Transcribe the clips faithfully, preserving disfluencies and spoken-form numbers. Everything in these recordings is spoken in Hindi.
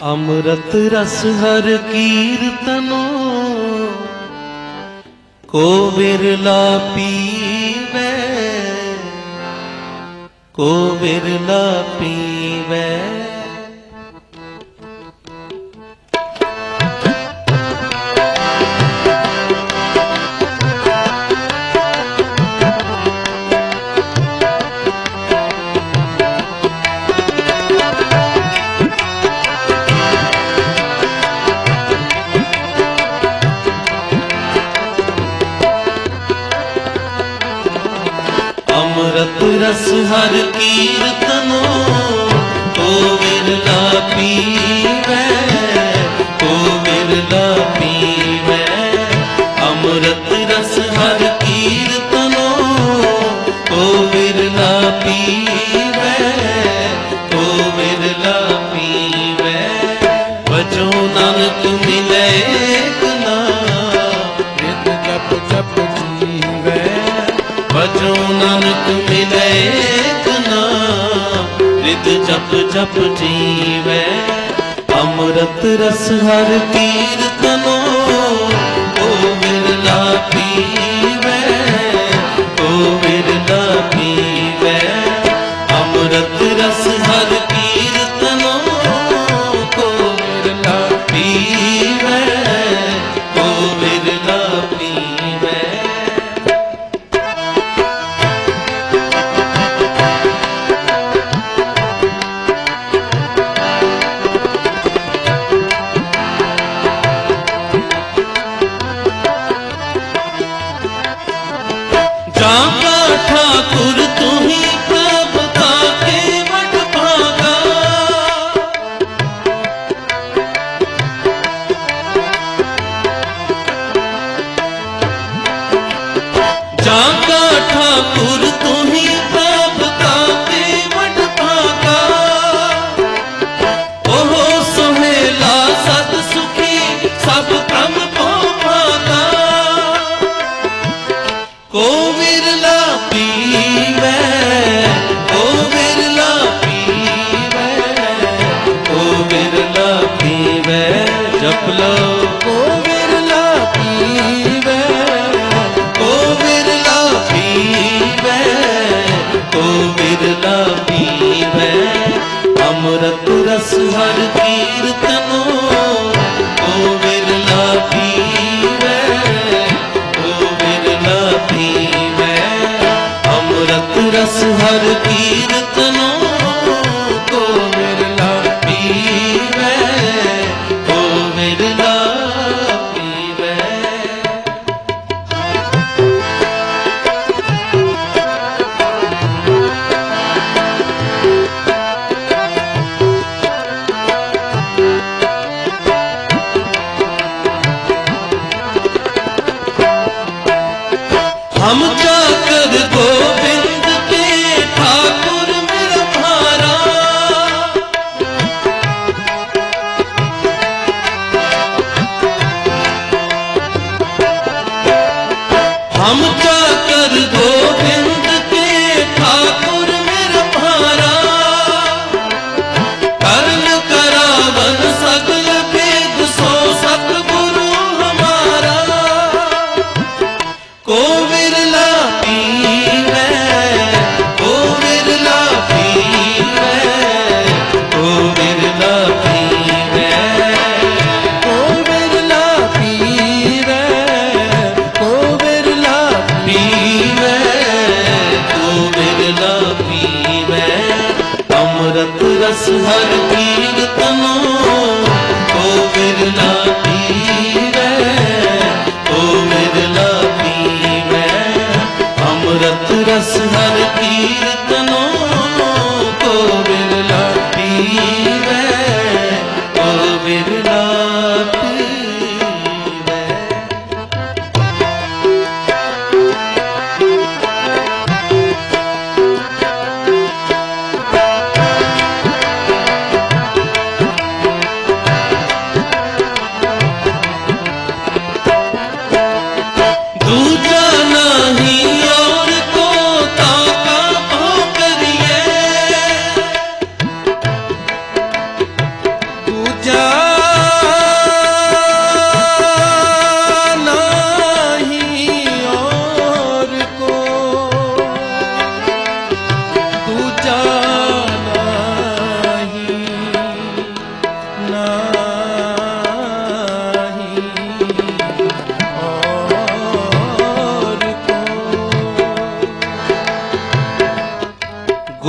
अमृत रस हर कीर्तनो को बिरला पीवे, को बिरला पीवे। अमृत रस हर कीर्तनो को बिरला पीवे, को बिरला पीवे। अमृत रस हर कीर्तनो को बिरला पीवे, को बिरला पीवे। बजो नानक मिले एक नाम, नित जप जप जीवे। बजो नानक मिले एक नाम, नित जप जप जीवे। अमृत रस हर कीर्तनो को बिरला पीवे, को बिरला पीवे। अमृत रस हर कीर्तनो को बिरला पीवे, को बिरला पीवे। जाका ठाकुर तुम्ही प्रभ ताके वट भागा। जाका ठाकुर तुम्ही प्रभ ताके वट भागा। ओहो सुहेला सत सुखी सब क्रम को भागा। को बिरला पीवे, को बिरला पीवे, को बिरला पीवे। जप लो को बिरला पीवे, को बिरला पीवे, को बिरला पीवे। अमृत रस हर कीर्तनो को बिरला पीवे, को बिरला पीवे। अमृत रस हर कीर्तनो को बिरला पीवे, को बिरला पीवे। हम जाकर गोविंद के ठाकुर में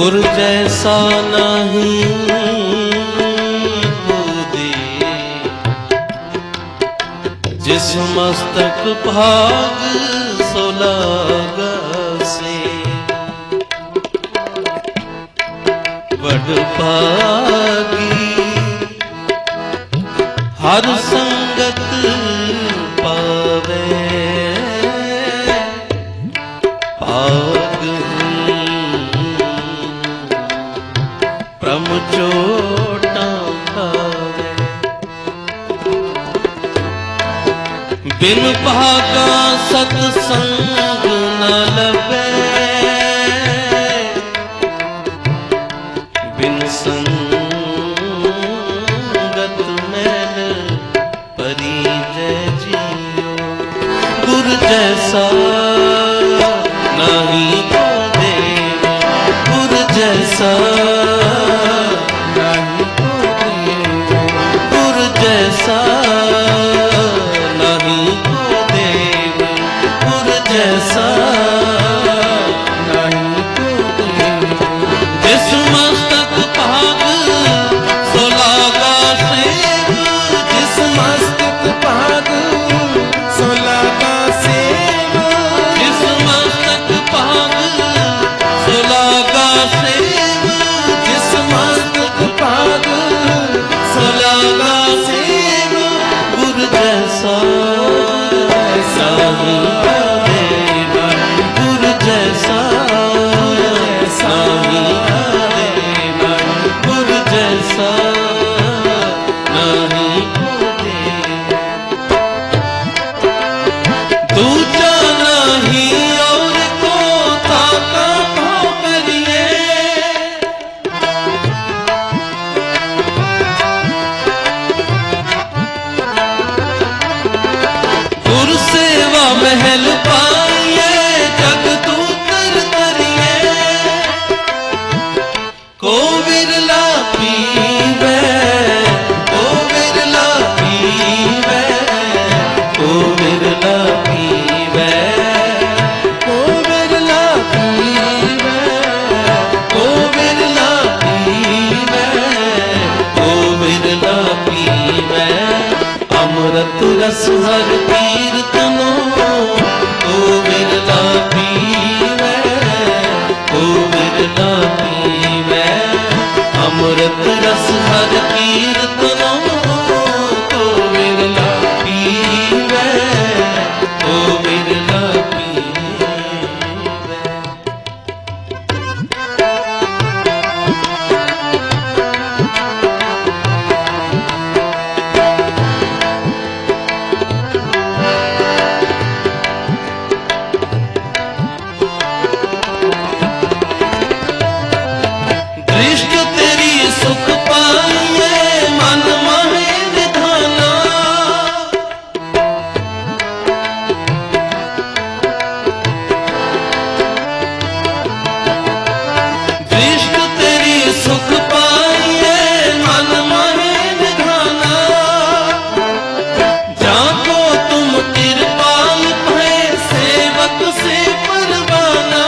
गुर जैसा नहीं बूदे, जिस मस्तक भाग सो लागा से। बड़ भागी हर संगत पावे, भाग प्रम चोटा खावे। बिन भागा सतसंग न लभे, बिन संगत मैल परिजय जियो। गुर जैसा नहीं को देव, गुर जैसा नहीं को देव, गुर जैसा नहीं को देव, गुर जैसा नहीं को देव। जिस मस्तक भाग सो लागा सेव, जिस मस्तक भाग सो लागा सेव, जिस मस्तक भाग सो लागा सेव, जिस मस्तक भाग सो लागा सेव। गुर जैसा नहीं को देव, गुर जैसा नहीं को देव, गुर जैसा नहीं को देव। दूजा नहीं और को ताका भाव करिए, गुर सेवा महल पाइए, जग दूतर करिए। को बिरला पीवे, को बिरला पीवे, को बिरला पीवे, को बिरला पीवे, को बिरला पीवे, को बिरला पीवे। अमृत रस हर कीर्तनो, को बिरला पीवे, को बिरला पीवे। अमृत रस हर कीर्तनो, को बिरला पीवे, को बिरला पीवे। दृष्ट तेरी सुख पाइए, मन माहे निधाना। दृष्ट तेरी सुख पाइए, मन माहे निधाना। जाको तुम कृपाल भय, सेवक से परवाना।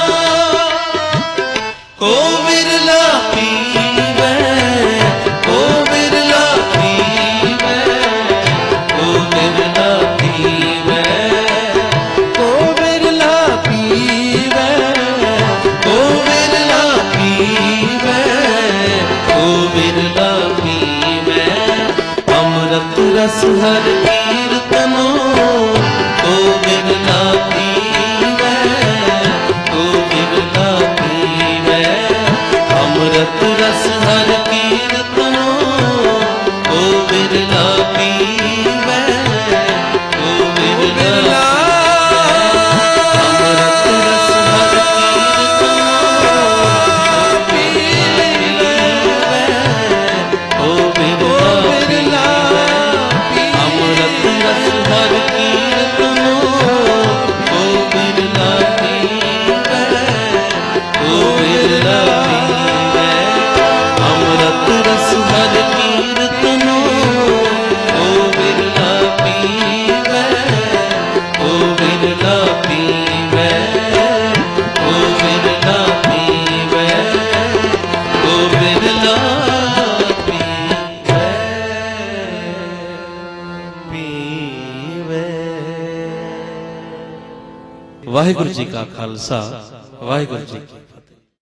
को बिरला पीवे, को बिरला पीवे, को बिरला पीवे, को बिरला पीवे, को बिरला पीवे, को बिरला पीवे। अमृत रस हर कीर्तनो, को बिरला पीवे, को बिरला पीवे। अमृत रस हर कीर्तनो, को बिरला पीवे, को बिरला अमृत रस हर कीर्तनो, को बिरला पीवे, अमृत रस हर कीर्तनो, को बिरला पीवे, को बिरला पीवे। अमृत रस हर कीर्तनो, को बिरला पीवे, को बिरला पीवे, को बिरला पीवे। वाहिगुरु जी का खालसा वाहिगुरु जी की